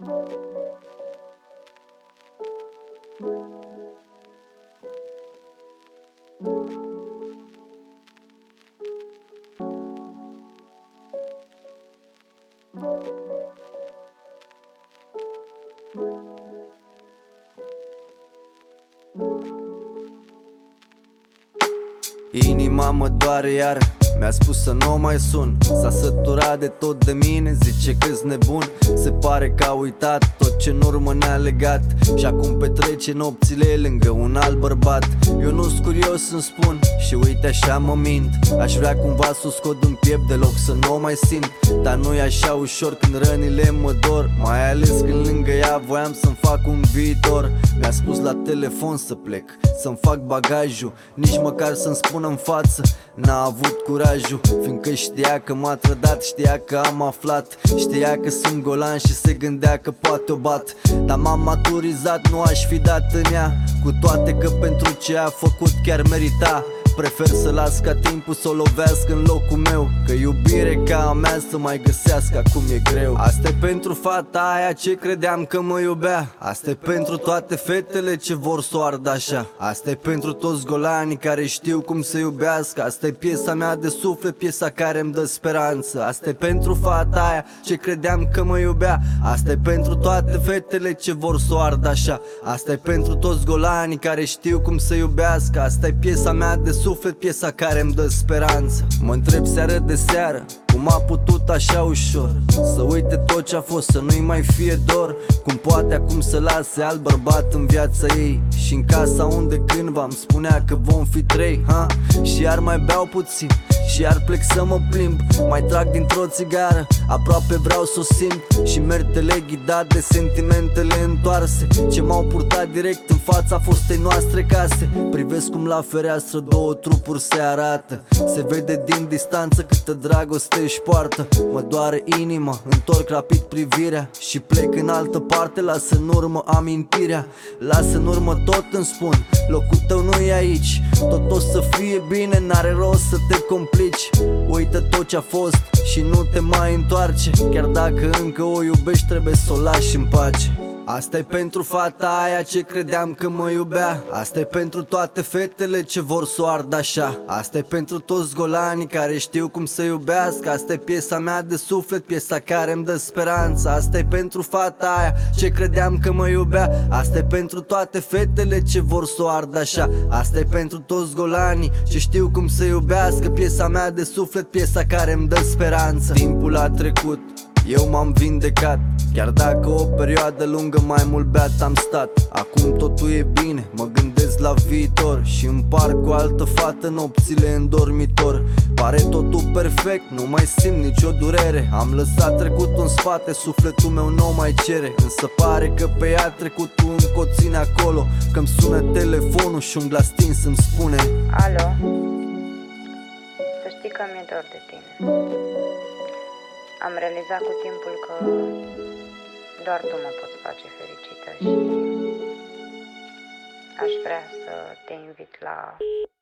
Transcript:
Inima mă doare iar, mi-a spus să nu mai sun. S-a săturat de tot de mine, zice că-s nebun. Se pare că a uitat tot ce în urmă ne-a legat și acum petrece nopțile lângă un alt bărbat. Eu nu-s curios să-mi spun și uite așa mă mint. Aș vrea cumva să o scot în piept deloc să nu o mai simt, dar nu-i așa ușor când rănile mă dor, mai ales când lângă ea voiam să-mi fac un viitor. Mi-a spus la telefon să plec, să-mi fac bagajul, nici măcar să-mi spună în față n-a avut curajul, fiindcă știa că m-a trădat, știa că am aflat, știa că sunt golan și se gândea că poate o bat. Dar m-am maturizat, nu aș fi dat în ea, cu toate că pentru ce a făcut chiar merita. Prefer să las ca timpul să o lovească în locul meu, că iubire ca a mea să mai găsească acum e greu. Asta-i pentru fata aia ce credeam că mă iubea, asta-i pentru toate fetele ce vor să o ardă așa, asta-i pentru toți golanii care știu cum să iubească. Asta-i piesa mea de suflet, piesa care îmi dă speranță. Asta-i pentru fata aia ce credeam că mă iubea, asta-i pentru toate fetele ce vor să o ardă așa, asta-i pentru toți golanii care știu cum să iubească. Asta-i piesa mea de suflet, piesa care îmi dă speranță. Mă întreb seară de seară cum a putut așa ușor să uite tot ce-a fost, să nu-i mai fie dor. Cum poate acum să lase alt bărbat în viața ei și în casa unde cândva îmi spunea că vom fi trei, ha? Și iar mai beau puțin și iar plec să mă plimb, mai trag dintr-o țigară, aproape vreau să o simt și merg teleghidat de sentimentele întoarse ce m-au purtat direct în fața fostei noastre case. Privesc cum la fereastră două trupuri se arată, se vede din distanță câtă dragoste își poartă. Mă doare inima, întorc rapid privirea și plec în altă parte, las în urmă amintirea, las în urmă tot îmi spun, locul tău nu e aici, tot o să fie bine, n-are rost să te complici. Uită tot ce-a fost și nu te mai întoarce, chiar dacă încă o iubești trebuie să o lași în pace. Asta-i pentru fata aia ce credeam că mă iubea, asta-i pentru toate fetele ce vor să o ardă așa, asta-i pentru toți golanii care știu cum să iubească. Asta-i piesa mea de suflet, piesa care îmi dă speranță. Asta-i pentru fata aia ce credeam că mă iubea, asta-i pentru toate fetele ce vor să o ardă așa, asta-i pentru toți golanii ce știu cum să iubească. Piesa mea de suflet, piesa care îmi dă speranță. Timpul a trecut, eu m-am vindecat, chiar dacă o perioadă lungă mai mult beat am stat. Acum totul e bine, mă gândesc la viitor și împar cu altă fată nopțile în dormitor. Pare totul perfect, nu mai simt nicio durere, am lăsat trecutul în spate, sufletul meu nu mai cere. Însă pare că pe ea trecutul încă o ține acolo, că-mi sună telefonul și un glas stins îmi spune: alo, să știi că mi-e dor de tine. Am realizat cu timpul că doar tu mă poți face fericită și aș vrea să te invit la